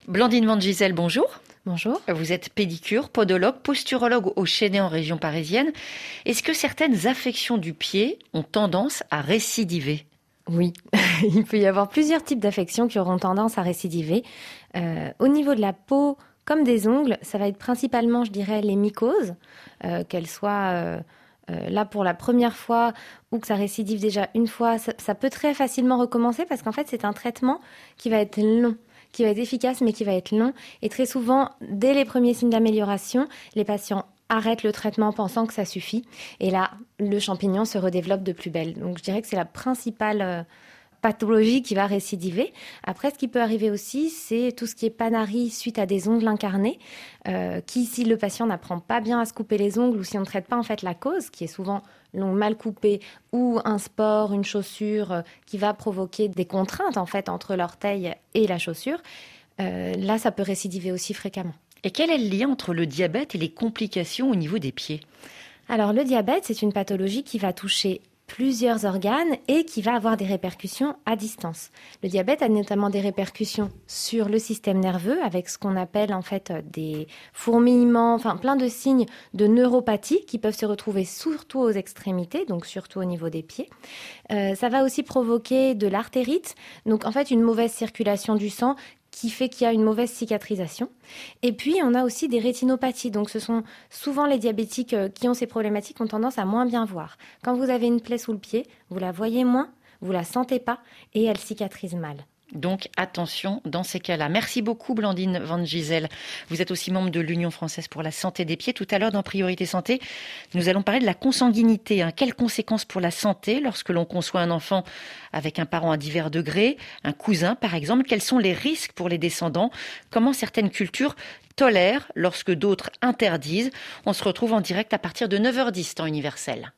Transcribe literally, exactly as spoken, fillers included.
Blandine Van Gisel, bonjour. Bonjour. Vous êtes pédicure, podologue, posturologue au Chesnay en région parisienne. Est-ce que certaines affections du pied ont tendance à récidiver ? Oui, il peut y avoir plusieurs types d'affections qui auront tendance à récidiver. Euh, au niveau de la peau, comme des ongles, ça va être principalement, je dirais, les mycoses, euh, qu'elles soient euh, euh, là pour la première fois ou que ça récidive déjà une fois. Ça, ça peut très facilement recommencer parce qu'en fait, c'est un traitement qui va être long, qui va être efficace, mais qui va être long. Et très souvent, dès les premiers signes d'amélioration, les patients arrêtent le traitement pensant que ça suffit. Et là, le champignon se redéveloppe de plus belle. Donc, je dirais que c'est la principale euh, pathologie qui va récidiver. Après, ce qui peut arriver aussi, c'est tout ce qui est panarie suite à des ongles incarnés, euh, qui, si le patient n'apprend pas bien à se couper les ongles ou si on ne traite pas en fait la cause, qui est souvent l'ongle mal coupé ou un sport, une chaussure euh, qui va provoquer des contraintes en fait entre l'orteil et la chaussure, euh, là, ça peut récidiver aussi fréquemment. Et quel est le lien entre le diabète et les complications au niveau des pieds ? Alors, le diabète, c'est une pathologie qui va toucher plusieurs organes et qui va avoir des répercussions à distance. Le diabète a notamment des répercussions sur le système nerveux avec ce qu'on appelle en fait des fourmillements, enfin plein de signes de neuropathie qui peuvent se retrouver surtout aux extrémités, donc surtout au niveau des pieds. Euh, ça va aussi provoquer de l'artérite, donc en fait une mauvaise circulation du sang qui fait qu'il y a une mauvaise cicatrisation. Et puis, on a aussi des rétinopathies. Donc, ce sont souvent les diabétiques qui ont ces problématiques ont tendance à moins bien voir. Quand vous avez une plaie sous le pied, vous la voyez moins, vous la sentez pas et elle cicatrise mal. Donc, attention dans ces cas-là. Merci beaucoup, Blandine Van Gisel. Vous êtes aussi membre de l'Union française pour la santé des pieds. Tout à l'heure, dans Priorité Santé, nous allons parler de la consanguinité. Hein. Quelles conséquences pour la santé lorsque l'on conçoit un enfant avec un parent à divers degrés, un cousin par exemple? Quels sont les risques pour les descendants? Comment certaines cultures tolèrent lorsque d'autres interdisent? On se retrouve en direct à partir de neuf heures dix, temps universel.